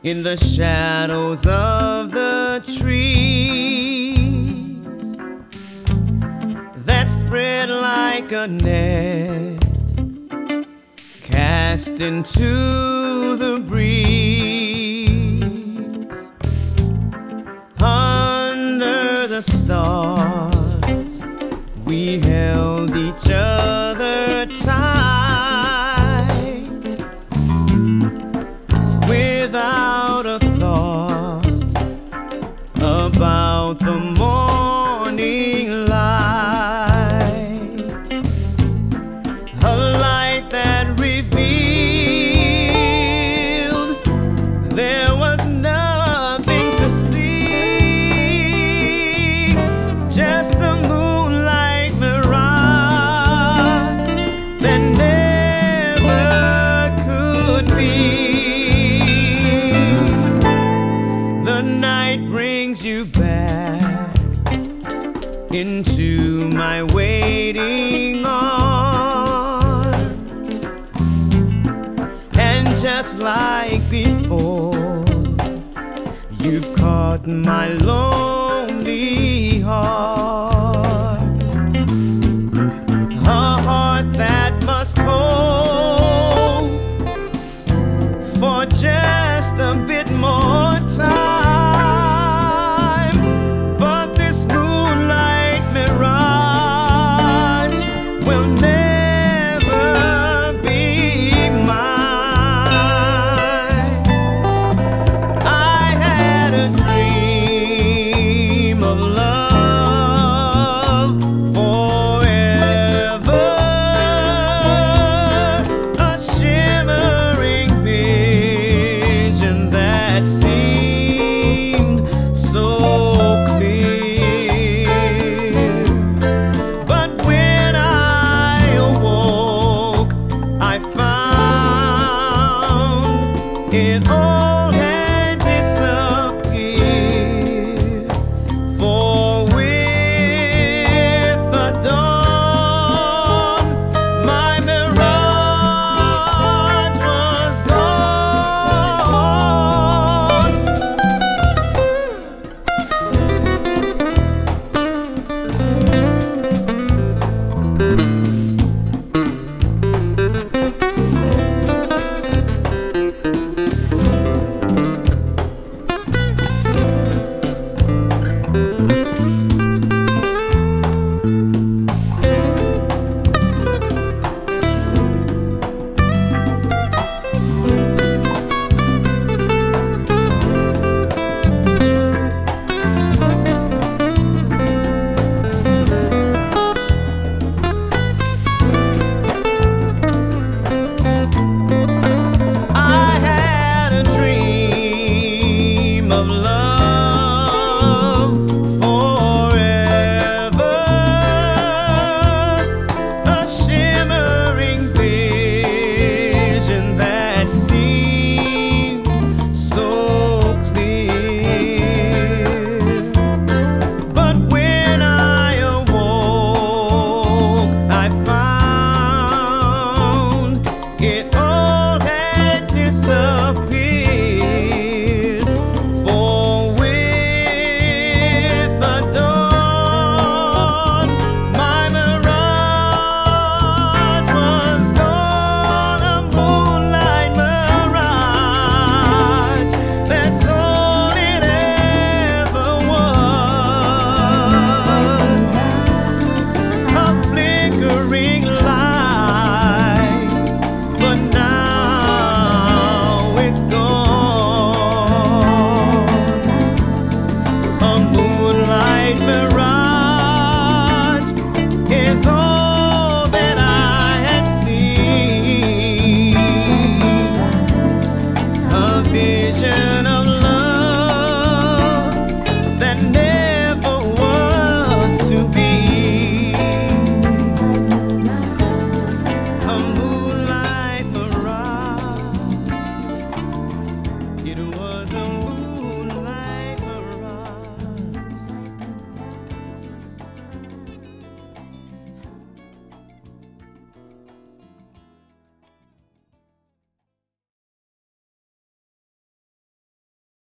in the shadows of the trees that spread like a net cast into the breeze. Under the stars we held each other tight, without a thought about the morning light, a light that revealed there was nothing to see, just a moonlight mirage that never could be. The night brings you back into my waiting arms, and just like before, you've caught my lonely heart.